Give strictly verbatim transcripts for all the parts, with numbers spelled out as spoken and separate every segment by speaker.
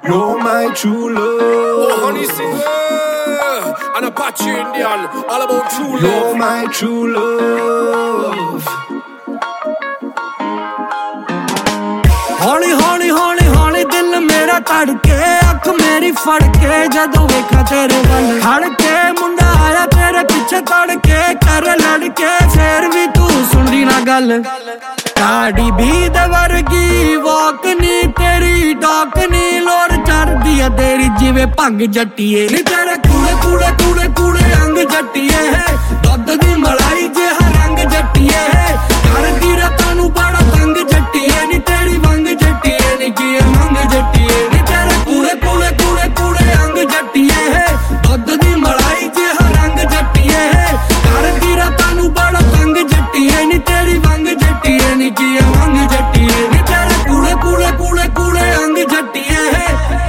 Speaker 1: You're my true love.
Speaker 2: Oh, honey singer, and Apache Indian, all about true love.
Speaker 1: You're my true love.
Speaker 3: हौली हौली हौली हौली दिल मेरा धड़के अख मेरी फड़के जदों वेखा तेरे वल खड़के मुंडा आया तेरे पीछे तड़के कर लड़के फिर भी तू सुनदी ना गल गाड़ी भी दे वर्गी वॉक नी तेरी डॉक नी लोर चढ़दी है तेरी जिवे भंग जट्टीए नी तेरे कूड़े कूड़े कूड़े कूड़े अंग जट्टीए है दुध दी मलाई जिहा रंग जट्टीए है करदी रातां नूं बड़ा तंग जट्टीए नी तेरी वंग जट्टीए नी की मंग जट्टीए नी तेरे कूड़े कूड़े कूड़े कूड़े अंग जट्टीए है दुध दी मलाई जिहा रंग जट्टीए है करदी रातां नूं बड़ा तंग जट्टीए नी तेरी वंग जट्टीए नी की मंग जट्टीए नी तेरे कूड़े कूड़े कूड़े कूड़े अंग जट्टीए है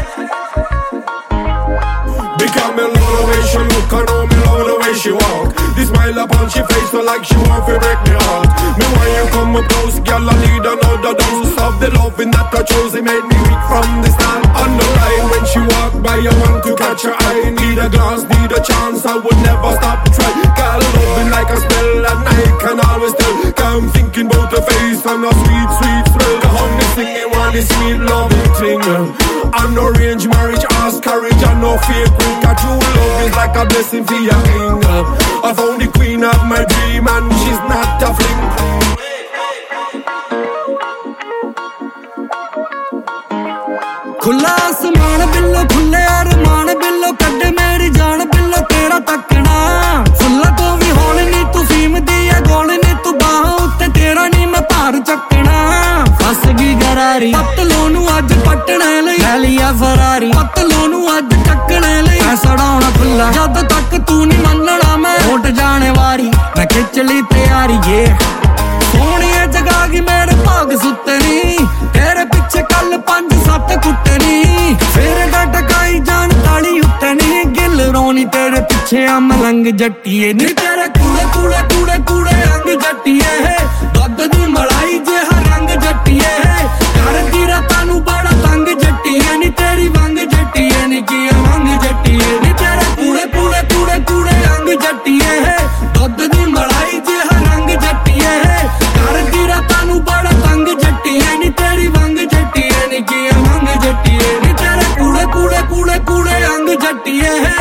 Speaker 1: Because me love the way she look and know me love the way she walk. This smile upon she face so like she want to break me heart. Me when you come up close, girl, I need another dose of the loving that I chose. It made me weak from the start. On the line when she walk by, I want to catch her eye. Need a glance, need a chance, I would never stop try. Girl, loving like a spell, and I can always tell. I'm thinking about the face and a sweet, sweet smell. The honey singing one is sweet loving thing. I'm no arranged marriage, ask courage, and no fake ring. A true love is like a blessing for your king. I found the queen of my dream, and she's not a fling.
Speaker 3: खुला आसमान बिल्लो खुले अरमान बिल्लो कड्डे मेरी जान बिल्लो तेरा तकना फुल्ला तो भी होल नी तू फीम दी है गोल नी तू बाह उत्ते तेरा नी मैं भार चकना फस गई गरारी पतलों नू अज पटने लई ले लिया फरारी पतलों नू अज टकने लई ऐसा डाउना खुला जद तक तू नी मनना मैं उठ जाने वारी मैं खिच ली तैयारी ये सोहणिए जगागी मेरे भाग सुत्ते नी तेरे पिछे कल पंज सत्त कुट्टनी फिर डटकाई जान ताली उत्तनी गिल रोनी तेरे पिछे अम लंग जट्टीए नी तेरे कूड़े कूड़े कूड़े कूड़े अंग जट्टीए है दुध दी मलाई जिहा रंग जट्टीए है करदी रातां नूं बड़ा तंग जट्टीए नी तेरी वंग जट्टीए नी की मंग जट्टीए नी तेरे कूड़े कूड़े कूड़े कूड़े अंग जट्टीए है दुध दी मलाई जिहा रंग जट्टीए है करदी रातां नूं बड़ा तंग जट्टीए नी तेरी वंग जट्टीए नी की मंग जट्टीए नी तेरे कूड़े कूड़े कूड़े कूड़े अंग जट्टीए है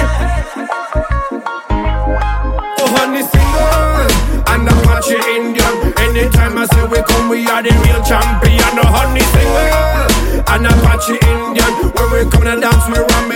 Speaker 1: Oh honey singer, and Apache Indian. Anytime I say we come, we are the real champion. Oh honey singer, and Apache Indian. When we come and dance, we run.